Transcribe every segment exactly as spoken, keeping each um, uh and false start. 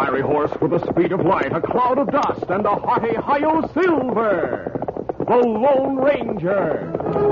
fiery horse with the speed of light, a cloud of dust, and a hearty Hi-Yo Silver, the Lone Ranger.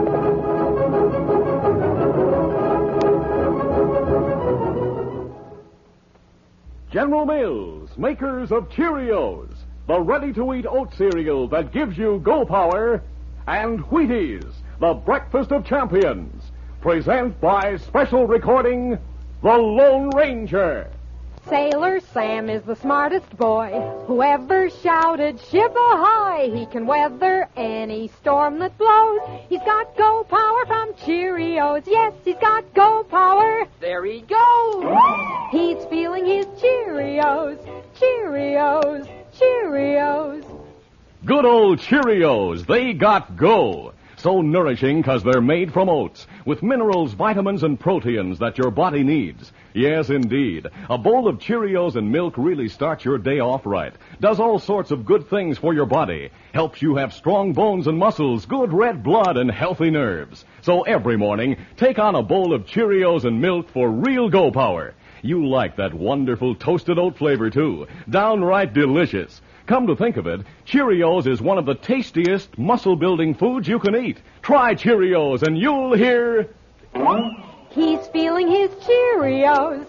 General Mills, makers of Cheerios, the ready-to-eat oat cereal that gives you go power, and Wheaties, the breakfast of champions, present by special recording, The Lone Ranger. Sailor Sam is the smartest boy who ever shouted, ship ahoy! He can weather any storm that blows. He's got go power from Cheerios. Yes, he's got go power. There he goes. He's feeling his Cheerios, Cheerios, Cheerios. Good old Cheerios, they got go. So nourishing because they're made from oats, with minerals, vitamins, and proteins that your body needs. Yes, indeed. A bowl of Cheerios and milk really starts your day off right. Does all sorts of good things for your body. Helps you have strong bones and muscles, good red blood, and healthy nerves. So every morning, take on a bowl of Cheerios and milk for real go power. You like that wonderful toasted oat flavor, too. Downright delicious. Come to think of it, Cheerios is one of the tastiest muscle-building foods you can eat. Try Cheerios and you'll hear... He's feeling his Cheerios.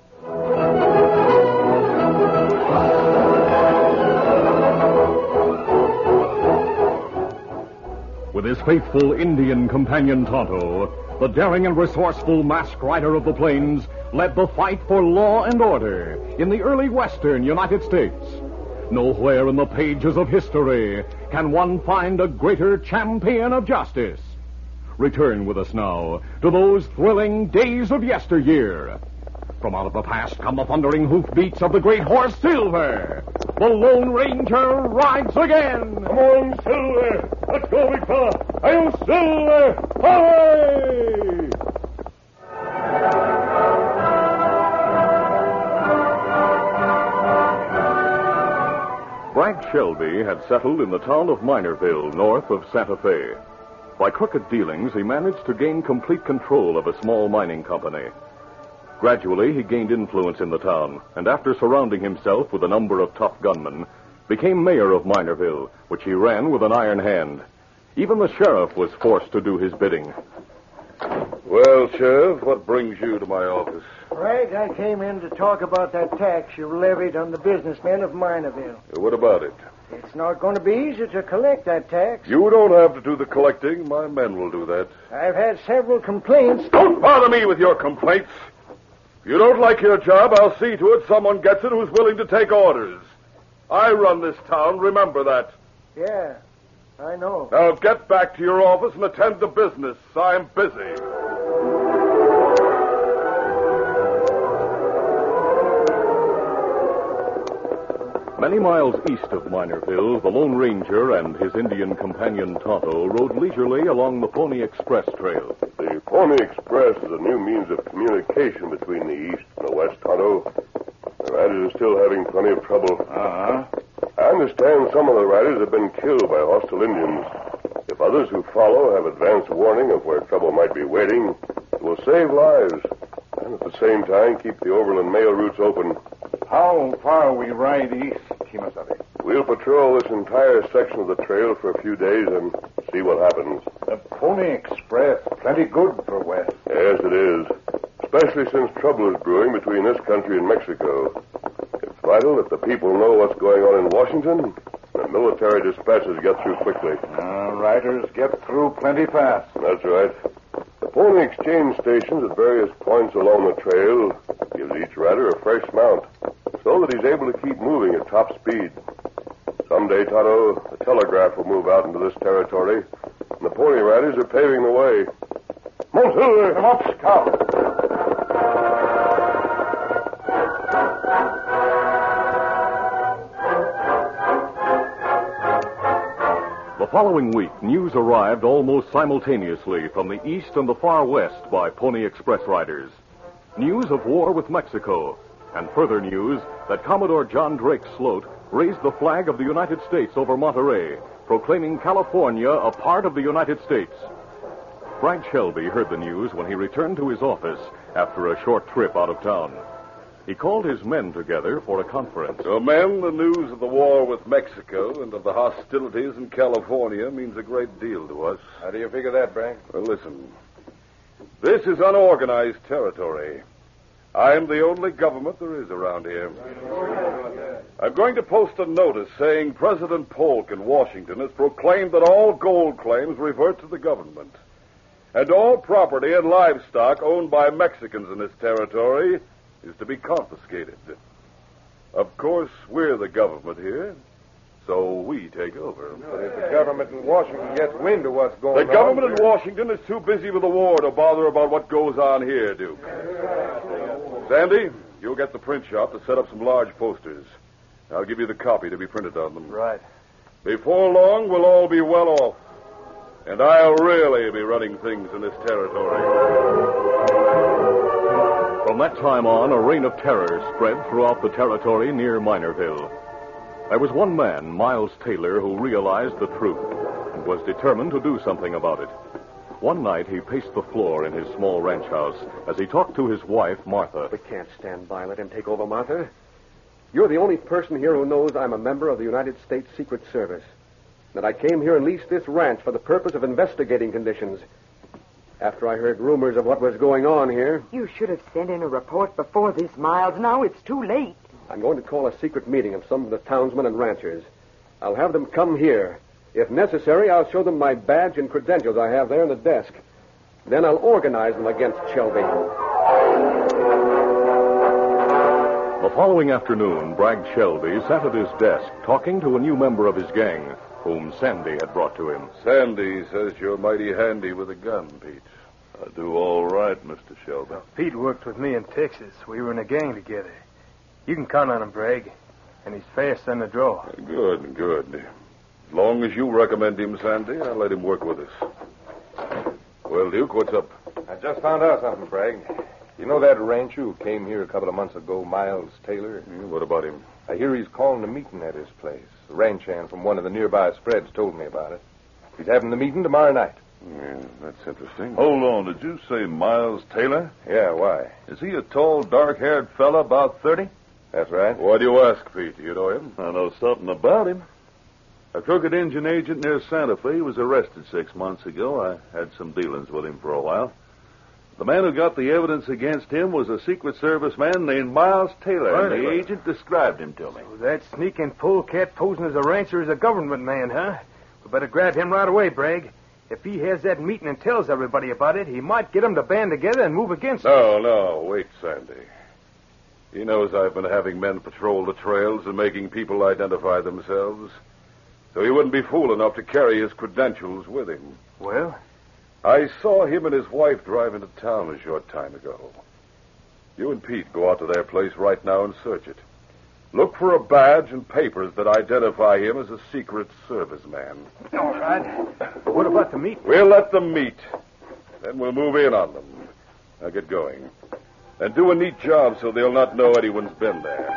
With his faithful Indian companion Tonto, the daring and resourceful masked rider of the plains led the fight for law and order in the early western United States. Nowhere in the pages of history can one find a greater champion of justice. Return with us now to those thrilling days of yesteryear. From out of the past come the thundering hoofbeats of the great horse Silver. The Lone Ranger rides again. Come on, Silver. Let's go, big fella. Hi-yo, Silver. Hooray! Frank Shelby had settled in the town of Minorville, north of Santa Fe. By crooked dealings, he managed to gain complete control of a small mining company. Gradually, he gained influence in the town, and after surrounding himself with a number of tough gunmen, became mayor of Minorville, which he ran with an iron hand. Even the sheriff was forced to do his bidding. Well, Sheriff, what brings you to my office? Frank, I came in to talk about that tax you levied on the businessmen of Minorville. What about it? It's not going to be easy to collect that tax. You don't have to do the collecting. My men will do that. I've had several complaints. Don't bother me with your complaints. If you don't like your job, I'll see to it someone gets it who's willing to take orders. I run this town, remember that. Yeah, I know. Now get back to your office and attend to business. I'm busy. Many miles east of Minorville, the Lone Ranger and his Indian companion Tonto rode leisurely along the Pony Express trail. The Pony Express is a new means of communication between the east and the west, Tonto. The riders are still having plenty of trouble. Uh-huh. I understand some of the riders have been killed by hostile Indians. If others who follow have advance warning of where trouble might be waiting, it will save lives. And at the same time, keep the overland mail routes open. How far we ride east, Kimasabi? We'll patrol this entire section of the trail for a few days and see what happens. The Pony Express, plenty good for west. Yes, it is. Especially since trouble is brewing between this country and Mexico. It's vital that the people know what's going on in Washington and the military dispatches get through quickly. Uh, riders get through plenty fast. That's right. The pony exchange stations at various points along the trail gives each rider a fresh mount so that he's able to keep moving at top speed. Someday, Tonto, the telegraph will move out into this territory, and the pony riders are paving the way. Move, Silver! Come up, Scout! The following week, news arrived almost simultaneously from the east and the far west by Pony Express riders. News of war with Mexico, and further news that Commodore John Drake Sloat raised the flag of the United States over Monterey, proclaiming California a part of the United States. Frank Shelby heard the news when he returned to his office after a short trip out of town. he called his men together for a conference. So, men, the news of the war with Mexico and of the hostilities in California means a great deal to us. How do you figure that, Bragg? Well, listen. This is unorganized territory. I'm the only government there is around here. I'm going to post a notice saying President Polk in Washington has proclaimed that all gold claims revert to the government, and all property and livestock owned by Mexicans in this territory is to be confiscated. Of course, we're the government here, so we take over. But if the government in Washington gets wind of what's going on... The government in Washington is too busy with the war to bother about what goes on here, Duke. Sandy, you'll get the print shop to set up some large posters. I'll give you the copy to be printed on them. Right. Before long, we'll all be well off. And I'll really be running things in this territory. From that time on, a reign of terror spread throughout the territory near Minerville. There was one man, Miles Taylor, who realized the truth and was determined to do something about it. One night, he paced the floor in his small ranch house as he talked to his wife, Martha. We can't stand by and let him take over, Martha. You're the only person here who knows I'm a member of the United States Secret Service, that I came here and leased this ranch for the purpose of investigating conditions. After I heard rumors of what was going on here... You should have sent in a report before this, Miles. Now it's too late. I'm going to call a secret meeting of some of the townsmen and ranchers. I'll have them come here. If necessary, I'll show them my badge and credentials I have there in the desk. Then I'll organize them against Shelby. The following afternoon, Bragg Shelby sat at his desk talking to a new member of his gang, whom Sandy had brought to him. Sandy says you're mighty handy with a gun, Pete. I do all right, Mister Shelby. Well, Pete worked with me in Texas. We were in a gang together. You can count on him, Bragg. And he's fast on the draw. Good, good. As long as you recommend him, Sandy, I'll let him work with us. Well, Duke, what's up? I just found out something, Bragg. You know that rancher who came here a couple of months ago, Miles Taylor? Yeah, what about him? I hear he's calling a meeting at his place. The ranch hand from one of the nearby spreads told me about it. He's having the meeting tomorrow night. Yeah, that's interesting. Hold on, did you say Miles Taylor? Yeah, why? Is he a tall, dark-haired fella about thirty? That's right. Why do you ask, Pete? You know him? I know something about him. A crooked Indian agent near Santa Fe was arrested six months ago. I had some dealings with him for a while. The man who got the evidence against him was a Secret Service man named Miles Taylor, Right. and the agent described him to me. So that sneaking polecat posing as a rancher is a government man, huh? We better grab him right away, Bragg. If he has that meeting and tells everybody about it, he might get them to band together and move against us. No, no, wait, Sandy. He knows I've been having men patrol the trails and making people identify themselves. So he wouldn't be fool enough to carry his credentials with him. Well? I saw him and his wife drive into town a short time ago. You and Pete go out to their place right now and search it. Look for a badge and papers that identify him as a Secret Service man. All right. But what about the meeting? We'll let them meet. Then we'll move in on them. Now get going. And do a neat job so they'll not know anyone's been there.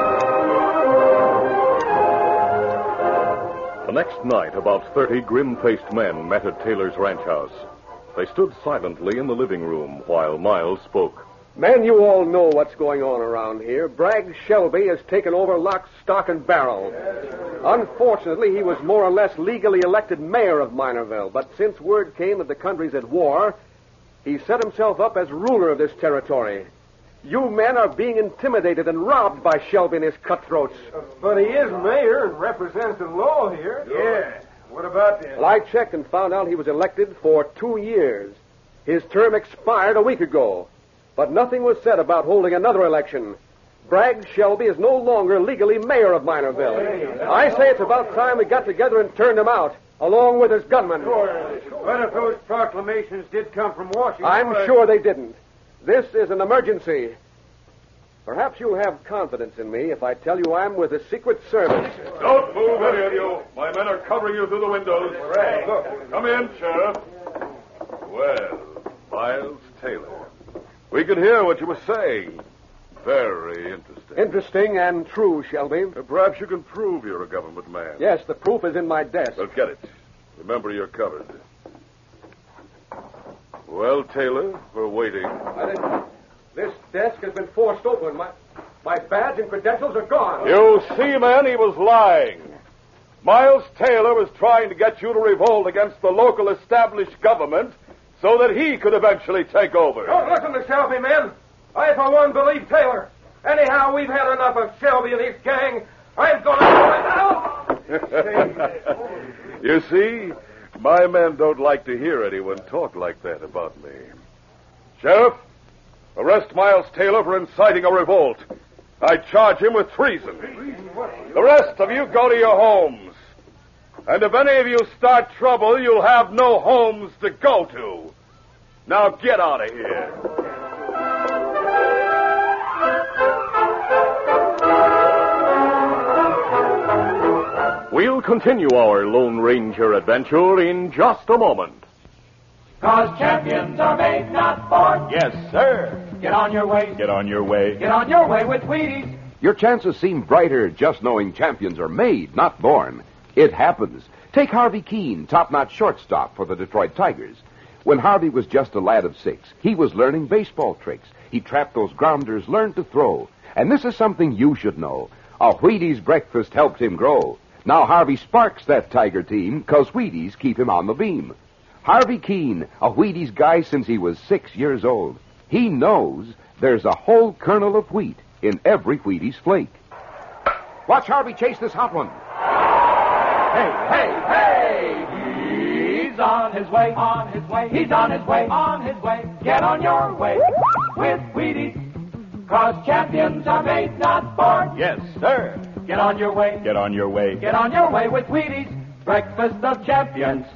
The next night, about thirty grim-faced men met at Taylor's ranch house. They stood silently in the living room while Miles spoke. Men, you all know what's going on around here. Bragg Shelby has taken over lock, stock, and barrel. Unfortunately, he was more or less legally elected mayor of Minerville, but since word came that the country's at war, he set himself up as ruler of this territory. You men are being intimidated and robbed by Shelby and his cutthroats. But he is mayor and represents the law here. Yeah. What about that? Well, I checked and found out he was elected for two years. His term expired a week ago, but nothing was said about holding another election. Bragg Shelby is no longer legally mayor of Minerville. I say it's about time we got together and turned him out, along with his gunmen. But if those proclamations did come from Washington... I'm sure they didn't. This is an emergency. Perhaps you'll have confidence in me if I tell you I'm with the Secret Service. Don't move, any of you. My men are covering you through the windows. Right. Come in, Sheriff. Well, Miles Taylor. We could hear what you were saying. Very interesting. Interesting and true, Shelby. Uh, Perhaps you can prove you're a government man. Yes, the proof is in my desk. Well, get it. Remember, you're covered. Well, Taylor, we're waiting. I didn't... This desk has been forced open. My... My badge and credentials are gone. You see, man, he was lying. Miles Taylor was trying to get you to revolt against the local established government so that he could eventually take over. Don't listen to Shelby, men. I, for one, believe Taylor. Anyhow, we've had enough of Shelby and his gang. I'm going to... You see, my men don't like to hear anyone talk like that about me. Sheriff, arrest Miles Taylor for inciting a revolt. I charge him with treason. The rest of you go to your homes. And if any of you start trouble, you'll have no homes to go to. Now get out of here. We'll continue our Lone Ranger adventure in just a moment. 'Cause champions are made, not born. Yes, sir. Get on your way. Get on your way. Get on your way with Wheaties. Your chances seem brighter just knowing champions are made, not born. It happens. Take Harvey Keene, top-notch shortstop for the Detroit Tigers. When Harvey was just a lad of six, he was learning baseball tricks. He trapped those grounders, learned to throw. And this is something you should know. A Wheaties breakfast helped him grow. Now Harvey sparks that Tiger team because Wheaties keep him on the beam. Harvey Keene, a Wheaties guy since he was six years old. He knows there's a whole kernel of wheat in every Wheaties flake. Watch Harvey chase this hot one. Hey, hey, hey! He's on his way, on his way. He's on his way, on his way. Get on your way with Wheaties. 'Cause champions are made, not born. Yes, sir. Get on your way. Get on your way. Get on your way with Wheaties. Breakfast of champions.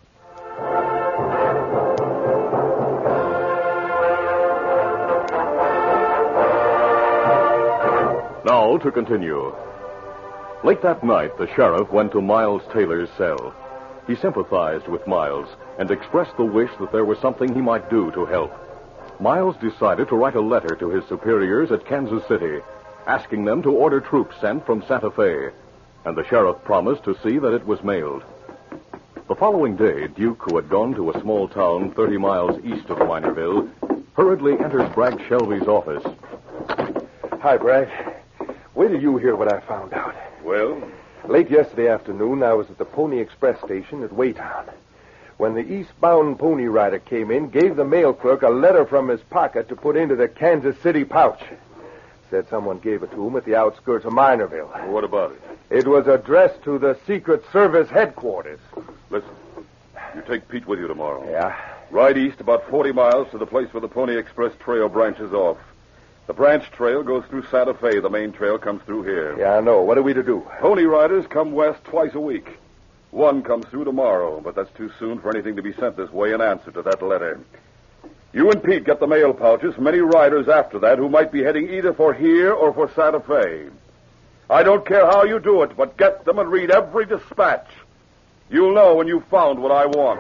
Now to continue. Late that night, the sheriff went to Miles Taylor's cell. He sympathized with Miles and expressed the wish that there was something he might do to help. Miles decided to write a letter to his superiors at Kansas City, asking them to order troops sent from Santa Fe, and the sheriff promised to see that it was mailed. The following day, Duke, who had gone to a small town thirty miles east of Minerville, hurriedly enters Bragg Shelby's office. Hi, Bragg. Wait till you hear what I found out. Well? Late yesterday afternoon, I was at the Pony Express station at Waytown. When the eastbound pony rider came in, gave the mail clerk a letter from his pocket to put into the Kansas City pouch. Said someone gave it to him at the outskirts of Minerville. Well, what about it? It was addressed to the Secret Service headquarters. Listen, you take Pete with you tomorrow. Yeah? Ride east about forty miles to the place where the Pony Express trail branches off. The branch trail goes through Santa Fe. The main trail comes through here. Yeah, I know. What are we to do? Pony riders come west twice a week. One comes through tomorrow, but that's too soon for anything to be sent this way in answer to that letter. You and Pete get the mail pouches from any riders after that who might be heading either for here or for Santa Fe. I don't care how you do it, but get them and read every dispatch. You'll know when you've found what I want.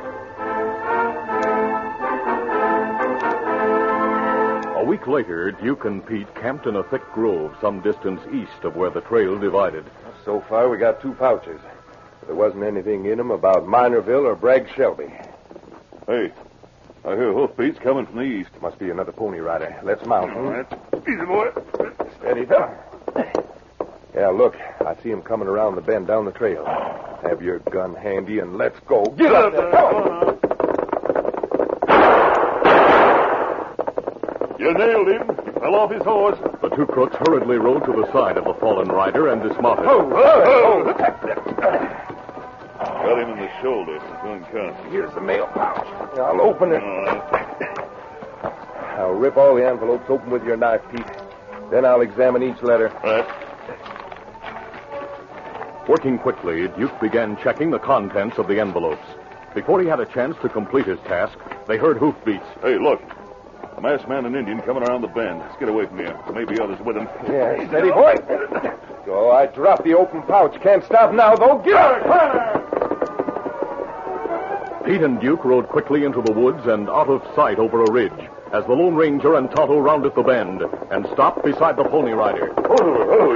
A week later, Duke and Pete camped in a thick grove some distance east of where the trail divided. So far, we got two pouches. There wasn't anything in them about Minerville or Bragg Shelby. Hey, I hear hoofbeats coming from the east. Must be another pony rider. Let's mount. All right. Easy, boy. Steady, fella. Yeah, look. I see him coming around the bend down the trail. Have your gun handy and let's go. Get up there. Come on. You nailed him. He fell off his horse. The two crooks hurriedly rode to the side of the fallen rider and dismounted. Oh, oh, oh. Got him in the shoulder. He's unconscious. Here's the mail pouch. I'll open it. I'll rip all the envelopes open with your knife, Pete. Then I'll examine each letter. Right. Working quickly, Duke began checking the contents of the envelopes. Before he had a chance to complete his task, they heard hoofbeats. Hey, look. A masked man and Indian coming around the bend. Let's get away from here. There may be others with him. Yeah, steady, boy. Go, I dropped the open pouch. Can't stop now, though. Get out of here! Pete and Duke rode quickly into the woods and out of sight over a ridge as the Lone Ranger and Tonto rounded the bend and stopped beside the Pony Rider. Oh, oh,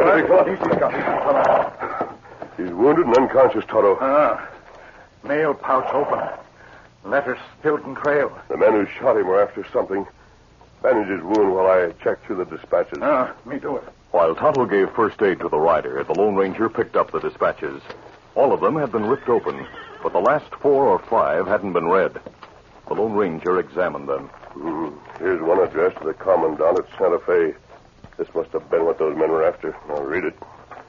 he's wounded and unconscious, Tonto. Ah, mail pouch open. Letters spilled in trail. The men who shot him were after something. bandage his wound while I check through the dispatches. Ah, me do it. While Tonto gave first aid to the rider, the Lone Ranger picked up the dispatches. All of them had been ripped open, but the last four or five hadn't been read. The Lone Ranger examined them. Mm, here's one addressed to the commandant at Santa Fe. This must have been what those men were after. I'll read it.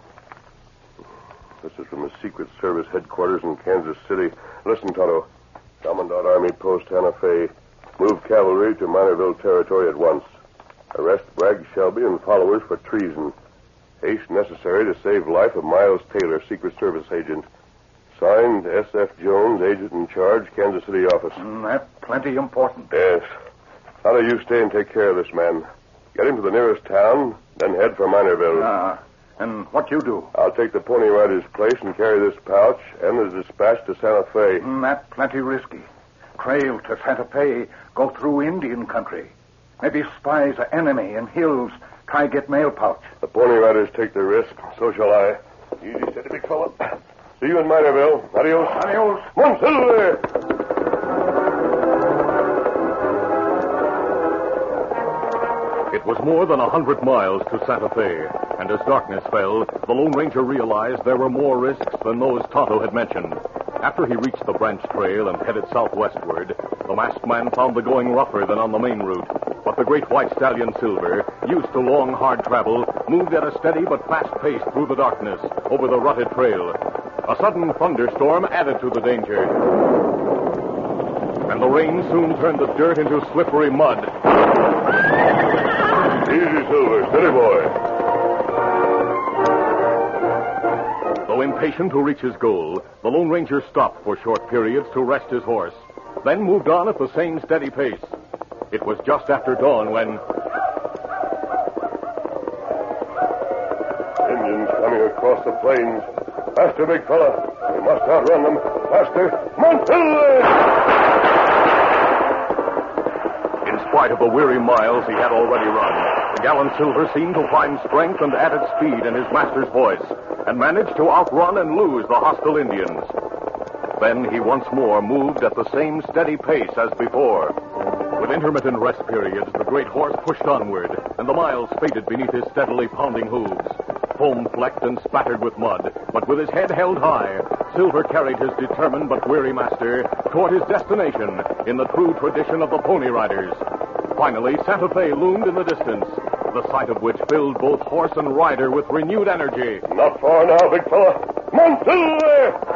This is from the Secret Service headquarters in Kansas City. Listen, Tonto. Commandant Army Post Santa Fe. Move cavalry to Minorville territory at once. Arrest Bragg Shelby and followers for treason. Haste necessary to save life of Miles Taylor, Secret Service agent. Signed, S F. Jones, agent in charge, Kansas City office. Mm, that's plenty important. Yes. How do you stay and take care of this man? Get him to the nearest town, then head for Minorville. Ah, and what you do? I'll take the Pony Rider's place and carry this pouch and the dispatch to Santa Fe. Mm, that's plenty risky. Trail to Santa Fe, go through Indian country. Maybe spies an enemy in hills, try get mail pouch. The Pony Riders take the risk, so shall I. Easy, steady, big fella. See you in Minorville. Adios. Adios. Monsilver! It was more than a hundred miles to Santa Fe, and as darkness fell, the Lone Ranger realized there were more risks than those Tonto had mentioned. After he reached the branch trail and headed southwestward, the masked man found the going rougher than on the main route. But the great white stallion Silver, used to long, hard travel, moved at a steady but fast pace through the darkness, over the rutted trail. A sudden thunderstorm added to the danger, and the rain soon turned the dirt into slippery mud. Easy, Silver. Steady, boy. Though impatient to reach his goal, the Lone Ranger stopped for short periods to rest his horse, then moved on at the same steady pace. It was just after dawn when... Indians coming across the plains. Faster, big fella. We must outrun them. Faster. Monsilver! In spite of the weary miles he had already run, the gallant Silver seemed to find strength and added speed in his master's voice, and managed to outrun and lose the hostile Indians. Then he once more moved at the same steady pace as before. With intermittent rest periods, the great horse pushed onward, and the miles faded beneath his steadily pounding hooves. Foam flecked and spattered with mud, but with his head held high, Silver carried his determined but weary master toward his destination in the true tradition of the Pony Riders. Finally, Santa Fe loomed in the distance, the sight of which filled both horse and rider with renewed energy. Not far now, big fella. Monsilver!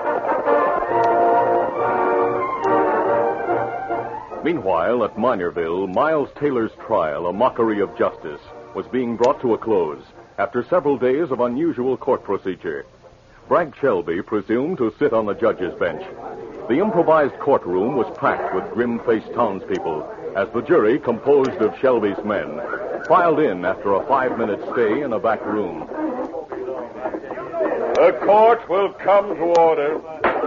Meanwhile, at Minorville, Miles Taylor's trial, a mockery of justice, was being brought to a close after several days of unusual court procedure. Bragg Shelby presumed to sit on the judge's bench. The improvised courtroom was packed with grim-faced townspeople as the jury, composed of Shelby's men, filed in after a five-minute stay in a back room. The court will come to order.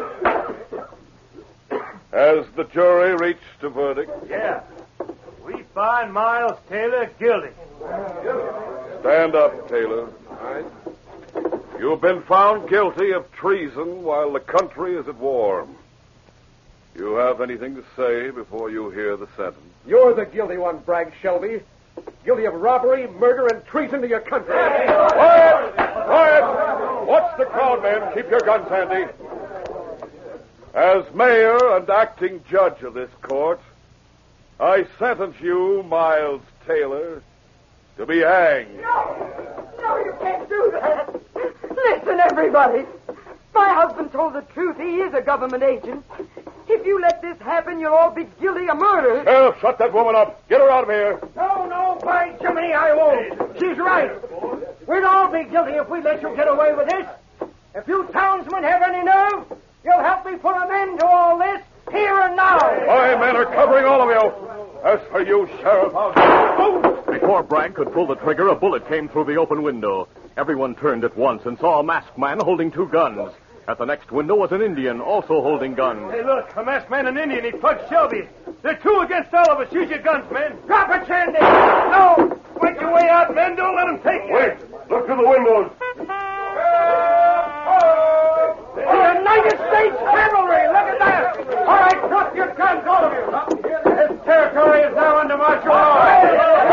Has the jury reached a verdict? Yeah. We find Miles Taylor guilty. Stand up, Taylor. You've been found guilty of treason while the country is at war. You have anything to say before you hear the sentence? You're the guilty one, Bragg Shelby. Guilty of robbery, murder, and treason to your country. Quiet! Quiet! Watch the crowd, men. Keep your guns handy. As mayor and acting judge of this court, I sentence you, Miles Taylor, to be hanged. No! No, you can't do that. Listen, everybody. My husband told the truth. He is a government agent. If you let this happen, you'll all be guilty of murder. Sheriff, shut that woman up. Get her out of here. No, no, by Jiminy, I won't. She's right. We'd all be guilty if we let you get away with this. If you townsmen have any nerve, you'll help me put an end to all this here and now. My men are covering all of you. As for you, Sheriff, I'll... Before Bragg could pull the trigger, a bullet came through the open window. Everyone turned at once and saw a masked man holding two guns. At the next window was an Indian, also holding guns. Hey, look, a masked man and Indian. He plugged Shelby. They're two against all of us. Use your guns, men. Drop it, Sandy. No. Fight your way out, men. Don't let them take you. Wait. Look through the windows. The United States Cavalry. Look at that. All right, drop your guns, all of you. This territory is now under martial law.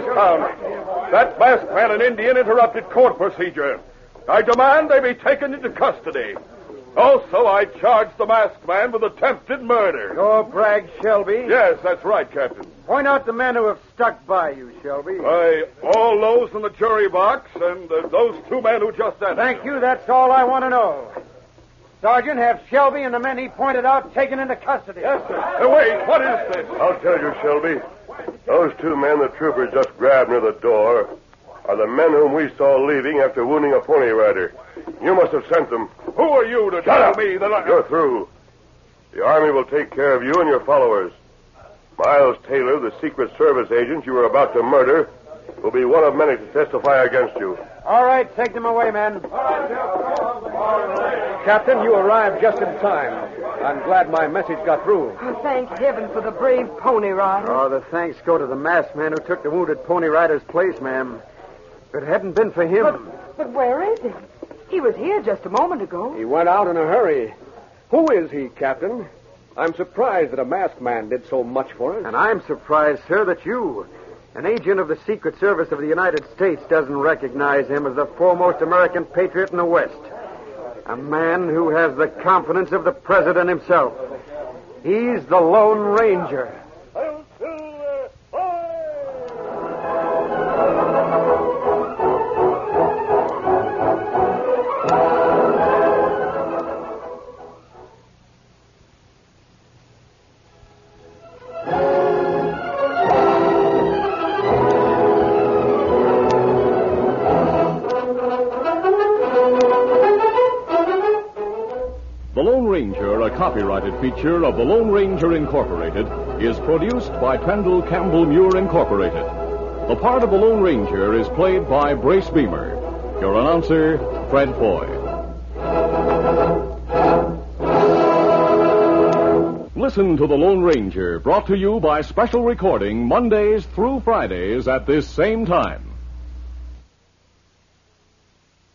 this town. That masked man and Indian interrupted court procedure. I demand they be taken into custody. Also, I charge the masked man with attempted murder. You're Bragg Shelby? Yes, that's right, Captain. Point out the men who have stuck by you, Shelby. Why, all those in the jury box and uh, those two men who just entered. Thank you. That's all I want to know. Sergeant, have Shelby and the men he pointed out taken into custody. Yes, sir. Uh, wait, what is this? I'll tell you, Shelby. Those two men the troopers just grabbed near the door are the men whom we saw leaving after wounding a pony rider. You must have sent them. Who are you to Shut tell up. me that I... You're through. The Army will take care of you and your followers. Miles Taylor, the Secret Service agent you were about to murder, will be one of many to testify against you. All right, take them away, men. Captain, you arrived just in time. I'm glad my message got through. Oh, thank heaven for the brave pony rider. Oh, the thanks go to the masked man who took the wounded pony rider's place, ma'am. If it hadn't been for him... But, but where is he? He was here just a moment ago. He went out in a hurry. Who is he, Captain? I'm surprised that a masked man did so much for us. And I'm surprised, sir, that you, an agent of the Secret Service of the United States, doesn't recognize him as the foremost American patriot in the West. A man who has the confidence of the President himself. He's the Lone Ranger. The Lone Ranger, a copyrighted feature of the Lone Ranger Incorporated, is produced by Trendle Campbell Muir Incorporated. The part of the Lone Ranger is played by Brace Beamer. Your announcer, Fred Foy. Listen to The Lone Ranger, brought to you by special recording Mondays through Fridays at this same time.